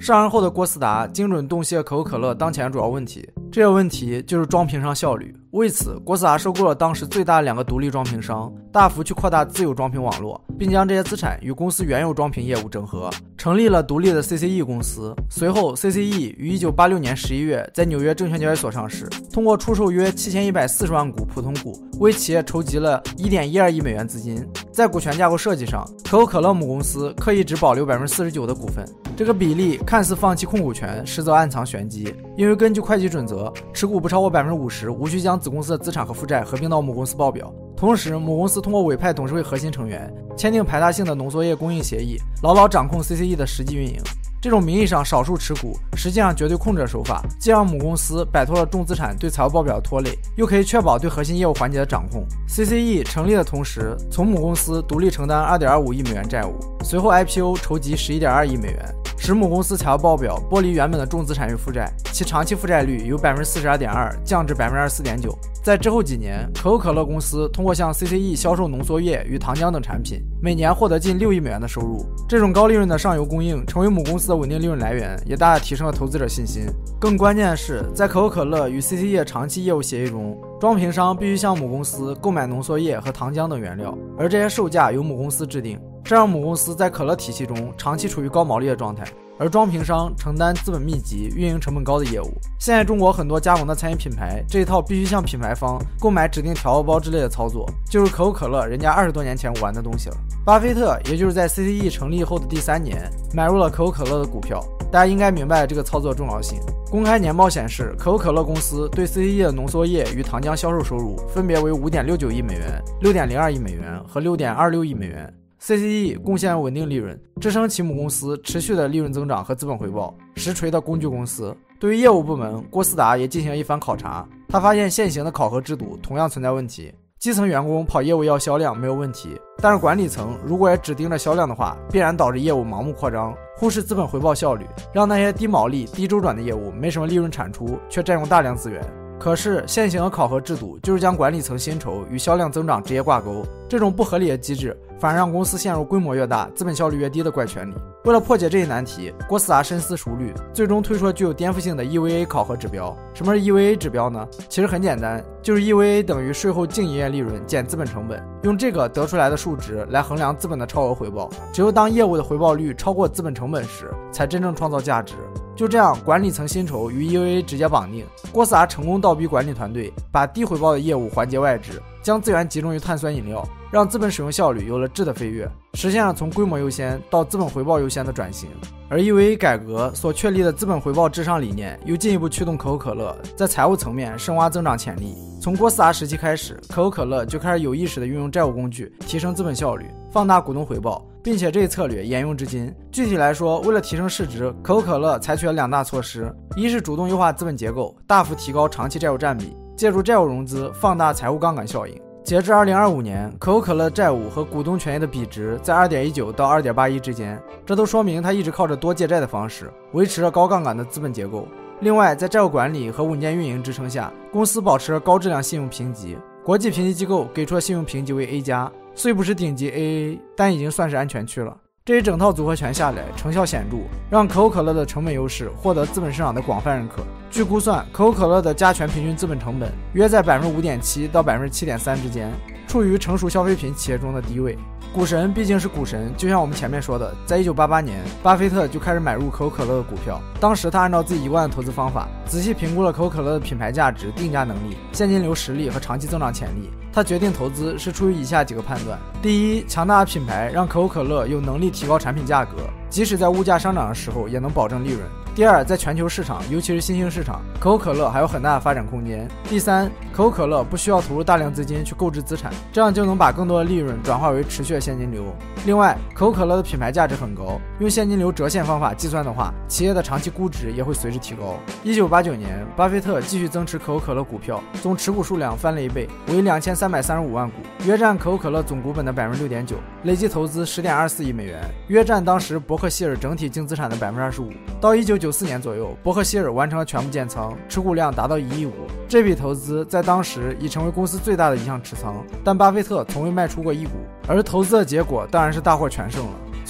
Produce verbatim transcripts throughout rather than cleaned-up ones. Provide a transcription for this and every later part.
上任后的郭思达精准洞悉了可口可乐当前主要问题，这个问题就是装瓶商效率。为此，郭思达收购了当时最大的两个独立装瓶商，大幅去扩大自有装瓶网络，并将这些资产与公司原有装瓶业务整合，成立了独立的 C C E 公司。随后 C C E 于一九八六年十一月在纽约证券交易所上市，通过出售约七千一百四十万股普通股，为企业筹集了 一点一二亿美元资金。在股权架构设计上，可口可乐母公司刻意只保留 百分之四十九 的股份，这个比例看似放弃控股权，实则暗藏玄机。因为根据会计准则，持股不超过 百分之五十 无需将子公司的资产和负债合并到母公司报表。同时，母公司通过委派董事会核心成员签订排他性的浓缩液供应协议，牢牢掌控 C C E 的实际运营。这种名义上少数持股，实际上绝对控制的手法，既让母公司摆脱了重资产对财务报表的拖累，又可以确保对核心业务环节的掌控。 C C E 成立的同时，从母公司独立承担 二点二五亿美元债务，随后 I P O 筹集 十一点二亿美元，使母公司财务报表剥离原本的重资产与负债，其长期负债率由 百分之四十二点二 降至 百分之二十四点九。 在之后几年，可口可乐公司通过向 C C E 销售浓缩液与糖浆等产品，每年获得近六亿美元的收入。这种高利润的上游供应成为母公司的稳定利润来源，也大大提升了投资者信心。更关键的是，在可口可乐与 C C E 的长期业务协议中，装瓶商必须向母公司购买浓缩液和糖浆等原料，而这些售价由母公司制定，这让母公司在可乐体系中长期处于高毛利的状态，而装瓶商承担资本密集、运营成本高的业务。现在中国很多加盟的餐饮品牌，这一套必须向品牌方购买指定调味包之类的操作，就是可口可乐人家二十多年前玩的东西了。巴菲特也就是在 C C E 成立后的第三年买入了可口可乐的股票，大家应该明白这个操作的重要性。公开年报显示，可口可乐公司对 C C E 的浓缩液与糖浆销售收入分别为 五点六九亿美元、六点零二亿美元和 六点二六亿美元。C C E 贡献稳定利润，支撑其母公司持续的利润增长和资本回报，实锤的工具公司。对于业务部门，郭思达也进行了一番考察，他发现现行的考核制度同样存在问题。基层员工跑业务要销量没有问题，但是管理层如果也只盯着销量的话，必然导致业务盲目扩张，忽视资本回报效率，让那些低毛利、低周转的业务没什么利润产出，却占用大量资源。可是现行的考核制度就是将管理层薪酬与销量增长直接挂钩，这种不合理的机制反而让公司陷入规模越大、资本效率越低的怪圈里。为了破解这一难题，郭思达深思熟虑，最终推出了具有颠覆性的 E V A 考核指标。什么是 E V A 指标呢？其实很简单，就是 E V A 等于税后净营业利润减资本成本，用这个得出来的数值来衡量资本的超额回报。只有当业务的回报率超过资本成本时，才真正创造价值。就这样，管理层薪酬与 E V A 直接绑定，郭思达成功倒逼管理团队把低回报的业务环节外置，将资源集中于碳酸饮料，让资本使用效率有了质的飞跃，实现了从规模优先到资本回报优先的转型。而 E V A 改革所确立的资本回报至上理念，又进一步驱动可口可乐在财务层面深挖增长潜力。从郭思达时期开始，可口可乐就开始有意识地运用债务工具提升资本效率，放大股东回报，并且这一策略沿用至今。具体来说，为了提升市值，可口可乐采取了两大措施：一是主动优化资本结构，大幅提高长期债务占比，借助债务融资放大财务杠杆效应。截至二零二五年，可口可乐债务和股东权益的比值在 二点一九 到 二点八一 之间，这都说明它一直靠着多借债的方式维持着高杠杆的资本结构。另外，在债务管理和稳健运营支撑下，公司保持了高质量信用评级，国际评级机构给出的信用评级为 A 加，虽不是顶级 A A， 但已经算是安全区了。这一整套组合拳下来，成效显著，让可口可乐的成本优势获得资本市场的广泛认可。据估算，可口可乐的加权平均资本成本约在 百分之五点七 到 百分之七点三 之间，处于成熟消费品企业中的低位。股神毕竟是股神，就像我们前面说的，在一九八八年，巴菲特就开始买入可口可乐的股票。当时他按照自己一贯的投资方法，仔细评估了可口可乐的品牌价值、定价能力、现金流实力和长期增长潜力。他决定投资是出于以下几个判断：第一，强大的品牌让可口可乐有能力提高产品价格，即使在物价上涨的时候也能保证利润。第二，在全球市场，尤其是新兴市场，可口可乐还有很大的发展空间。第三，可口可乐不需要投入大量资金去购置资产，这样就能把更多的利润转化为持续的现金流。另外，可口可乐的品牌价值很高，用现金流折现方法计算的话，企业的长期估值也会随之提高。一九八九年，巴菲特继续增持可口可乐股票，总持股数量翻了一倍，为两千三百三十五万股，约占可口可乐总股本的 百分之六点九， 累计投资 十点二四亿美元，约占当时伯克希尔整体净资产的 百分之二十五。到一九九四年左右，伯克希尔完成了全部建仓，持股量达到一亿五。这笔投资在当时已成为公司最大的一项持仓，但巴菲特从未卖出过一股，而投资的结果当然是大获全胜了。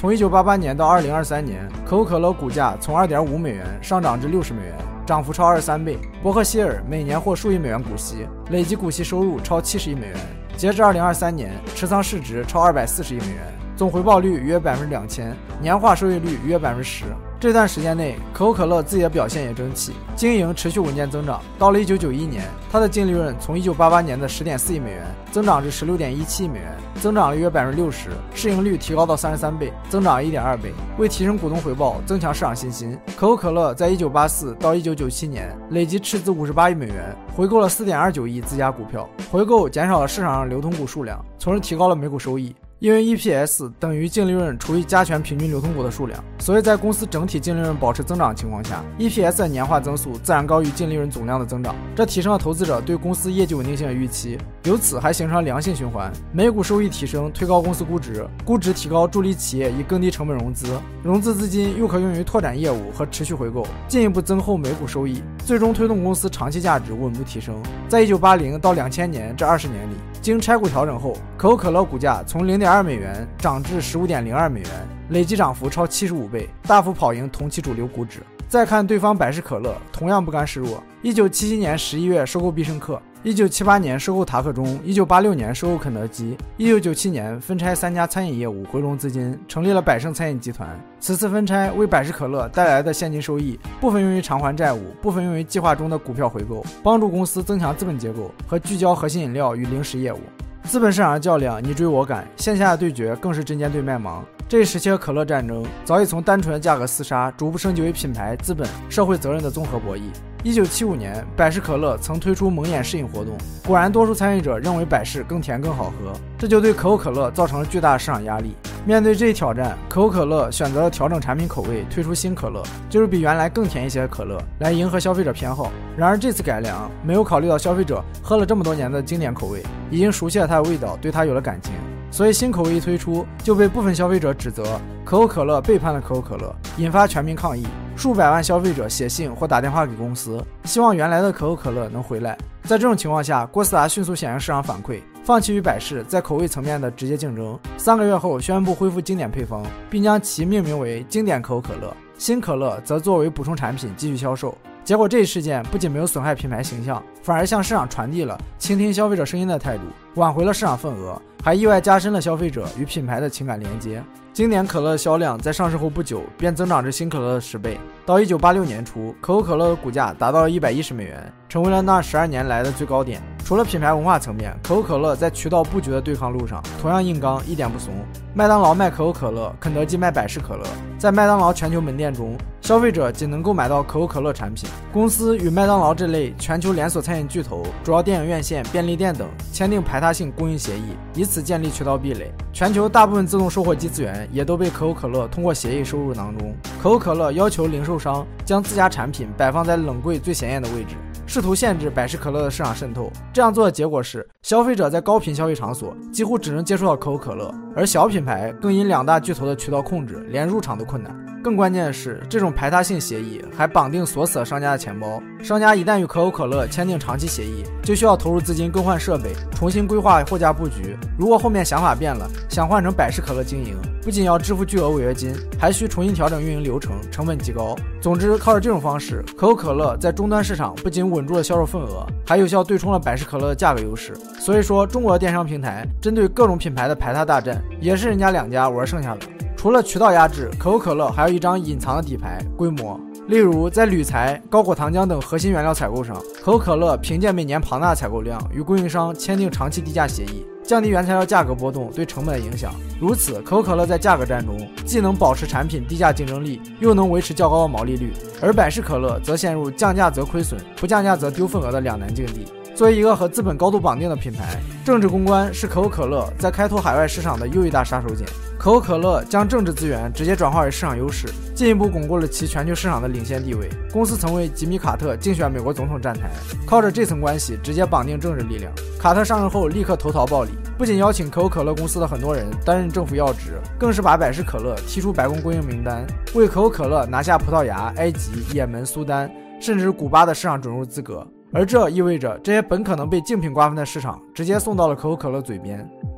从一九八八年到二零二三年，可口可乐股价从 二点五美元上涨至六十美元，涨幅超二十三倍。伯克希尔每年获数亿美元股息，累计股息收入超七十亿美元。截至二零二三年，持仓市值超二百四十亿美元，总回报率约百分之两千，年化收益率约百分之十。这段时间内，可口可乐自己的表现也争气，经营持续稳健增长。到了一九九一年，它的净利润从一九八八年的 十点四亿美元增长至 十六点一七亿美元，增长了约百分之六十，市盈率提高到三十三倍，增长 一点二倍。为提升股东回报，增强市场信心，可口可乐在一九八四到一九九七年累计斥资五十八亿美元，回购了 四点二九亿自家股票，回购减少了市场上流通股数量，从而提高了每股收益。因为 E P S 等于净利润除以加权平均流通股的数量，所以在公司整体净利润保持增长的情况下， E P S 的年化增速自然高于净利润总量的增长，这提升了投资者对公司业绩稳定性的预期，由此还形成了良性循环。每股收益提升推高公司估值，估值提高助力企业以更低成本融资，融资资金又可用于拓展业务和持续回购，进一步增厚每股收益，最终推动公司长期价值稳步提升。在一九八零到两千年这二十年里，经拆股调整后，可口可乐股价从 零点二美元涨至 十五点零二美元，累计涨幅超七十五倍，大幅跑赢同期主流股指。再看对方百事可乐，同样不甘示弱。一九七七年十一月收购必胜客，一九七八年收购塔可中，一九八六年收购肯德基，一九九七年分拆三家餐饮业务回笼资金，成立了百胜餐饮集团。此次分拆为百事可乐带来的现金收益，部分用于偿还债务，部分用于计划中的股票回购，帮助公司增强资本结构和聚焦核心饮料与零食业务。资本市场的较量你追我赶，线下的对决更是针尖对麦芒。这一时期的可乐战争早已从单纯的价格厮杀逐步升级为品牌、资本、社会责任的综合博弈。一九七五年，百事可乐曾推出蒙眼试饮活动，果然多数参与者认为百事更甜更好喝，这就对可口可乐造成了巨大的市场压力。面对这一挑战，可口可乐选择了调整产品口味，推出新可乐，就是比原来更甜一些的可乐，来迎合消费者偏好。然而这次改良没有考虑到消费者喝了这么多年的经典口味，已经熟悉了它的味道，对它有了感情，所以新口味一推出就被部分消费者指责可口可乐背叛了可口可乐，引发全民抗议。数百万消费者写信或打电话给公司，希望原来的可口可乐能回来。在这种情况下，郭思达迅速响应市场反馈，放弃与百事在口味层面的直接竞争。三个月后宣布恢复经典配方，并将其命名为经典可口可乐，新可乐则作为补充产品继续销售。结果这一事件不仅没有损害品牌形象，反而向市场传递了倾听消费者声音的态度，挽回了市场份额，还意外加深了消费者与品牌的情感连接。经典可乐的销量在上市后不久便增长至新可乐的十倍。到一九八六年初，可口可乐的股价达到了一百一十美元，成为了那十二年来的最高点。除了品牌文化层面，可口可乐在渠道布局的对抗路上同样硬刚，一点不怂。麦当劳卖可口可乐，肯德基卖百事可乐。在麦当劳全球门店中，消费者仅能购买到可口可乐产品。公司与麦当劳这类全球连锁餐饮巨头、主要电影院线、便利店等签订排他性供应协议，以此建立渠道壁垒。全球大部分自动售货机资源也都被可口可乐通过协议收入囊中。可口可乐要求零售商将自家产品摆放在冷柜最显眼的位置，试图限制百事可乐的市场渗透。这样做的结果是，消费者在高频消费场所几乎只能接触到可口可乐，而小品牌更因两大巨头的渠道控制，连入场都困难。更关键的是，这种排他性协议还绑定锁死了商家的钱包。商家一旦与可口可乐签订长期协议，就需要投入资金更换设备，重新规划货架布局。如果后面想法变了，想换成百事可乐经营，不仅要支付巨额违约金，还需重新调整运营流程，成本极高。总之，靠着这种方式，可口可乐在终端市场不仅稳住了销售份额，还有效对冲了百事可乐的价格优势。所以说，中国的电商平台针对各种品牌的排他大战，也是人家两家玩剩下的。除了渠道压制，可口可乐还有一张隐藏的底牌——规模。例如，在铝材、高果糖浆等核心原料采购上，可口可乐凭借每年庞大的采购量，与供应商签订长期低价协议，降低原材料价格波动对成本的影响。如此，可口可乐在价格战中既能保持产品低价竞争力，又能维持较高的毛利率，而百事可乐则陷入降价则亏损，不降价则丢份额的两难境地。作为一个和资本高度绑定的品牌，政治公关是可口可乐在开拓海外市场的又一大杀手锏。可口可乐将政治资源直接转化为市场优势，进一步巩固了其全球市场的领先地位。公司曾为吉米·卡特竞选美国总统站台，靠着这层关系直接绑定政治力量。卡特上任后立刻投桃报李，不仅邀请可口可乐公司的很多人担任政府要职，更是把百事可乐踢出白宫供应名单，为可口可乐拿下葡萄牙、埃及、也门、苏丹甚至古巴的市场准入资格。而这意味着这些本可能被竞品瓜分的市场直接送到了可口可乐嘴边。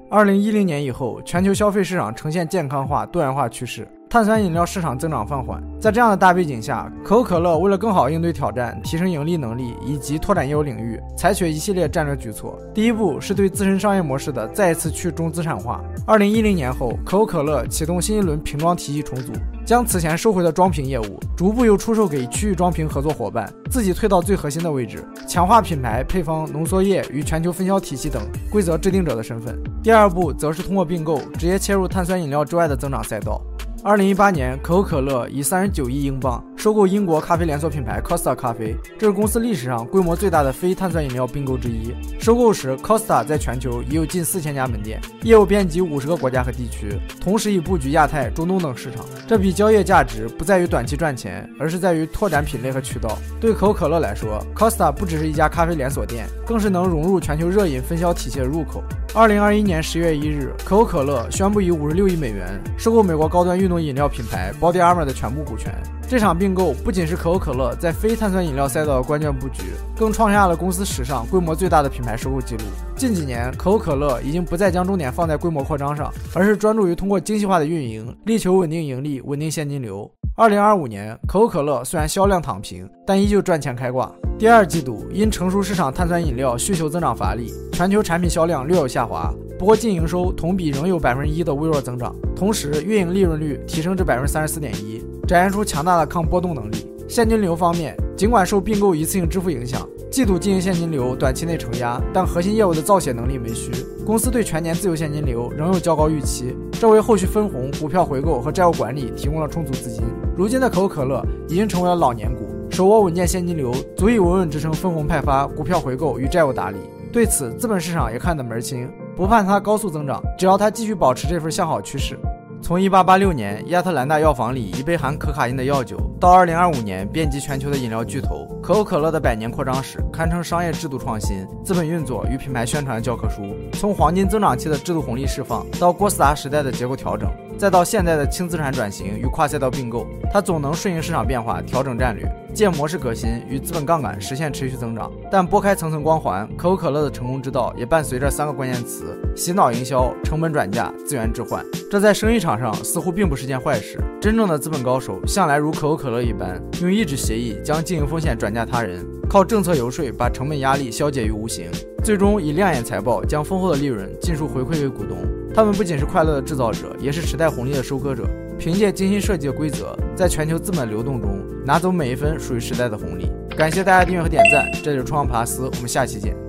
二零一零年以后，全球消费市场呈现健康化、多元化趋势，碳酸饮料市场增长放缓。在这样的大背景下，可口可乐为了更好应对挑战、提升盈利能力以及拓展业务领域，采取一系列战略举措。第一步是对自身商业模式的再一次去中资产化。二零一零年后，可口可乐启动新一轮瓶装体系重组，将此前收回的装瓶业务逐步又出售给区域装瓶合作伙伴，自己退到最核心的位置，强化品牌、配方、浓缩液与全球分销体系等规则制定者的身份。第二步则是通过并购直接切入碳酸饮料之外的增长赛道。二零一八年，可口可乐以三十九亿英镑收购英国咖啡连锁品牌 Costa 咖啡，这是公司历史上规模最大的非碳酸饮料并购之一。收购时 ，Costa 在全球已有近四千家门店，业务遍及五十个国家和地区，同时已布局亚太、中东等市场。这笔交易价值不在于短期赚钱，而是在于拓展品类和渠道。对可口可乐来说 ，Costa 不只是一家咖啡连锁店，更是能融入全球热饮分销体系的入口。二零二一年十月一日，可口可乐宣布以五十六亿美元收购美国高端运动饮料品牌 Body Armor 的全部股权。这场并购不仅是可口可乐在非碳酸饮料赛道的关键布局，更创下了公司史上规模最大的品牌收购记录。近几年，可口可乐已经不再将重点放在规模扩张上，而是专注于通过精细化的运营，力求稳定盈利、稳定现金流。二零二五年，可口可乐虽然销量躺平，但依旧赚钱开挂。第二季度因成熟市场碳酸饮料需求增长乏力，全球产品销量略有下滑，不过净营收同比仍有 百分之一 的微弱增长，同时运营利润率提升至 百分之三十四点一， 展现出强大的抗波动能力。现金流方面，尽管受并购一次性支付影响，季度经营现金流短期内承压，但核心业务的造血能力没虚，公司对全年自由现金流仍有较高预期，这为后续分红、股票回购和债务管理提供了充足资金。如今的可口可乐已经成为了老年股，手握稳健现金流，足以稳稳支撑分红派发、股票回购与债务打理。对此，资本市场也看得门清，不盼它高速增长，只要它继续保持这份向好趋势。从一八八六年亚特兰大药房里一杯含可卡因的药酒，到二零二五年遍及全球的饮料巨头，可口可乐的百年扩张史堪称商业制度创新、资本运作与品牌宣传的教科书。从黄金增长期的制度红利释放，到郭斯达时代的结构调整，再到现在的轻资产转型与跨赛道并购，它总能顺应市场变化调整战略，借模式革新与资本杠杆实现持续增长。但拨开层层光环，可口可乐的成功之道也伴随着三个关键词：洗脑营销、成本转嫁、资源置换。这在生意场上似乎并不是件坏事。真正的资本高手向来如可口可乐一般，用一纸协议将经营风险转嫁他人，靠政策游说把成本压力消解于无形，最终以亮眼财报将丰厚的利润尽数回馈给股东。他们不仅是快乐的制造者，也是时代红利的收割者，凭借精心设计的规则，在全球资本流动中拿走每一分属于时代的红利。感谢大家订阅和点赞，这里是冲浪普拉斯，我们下期见。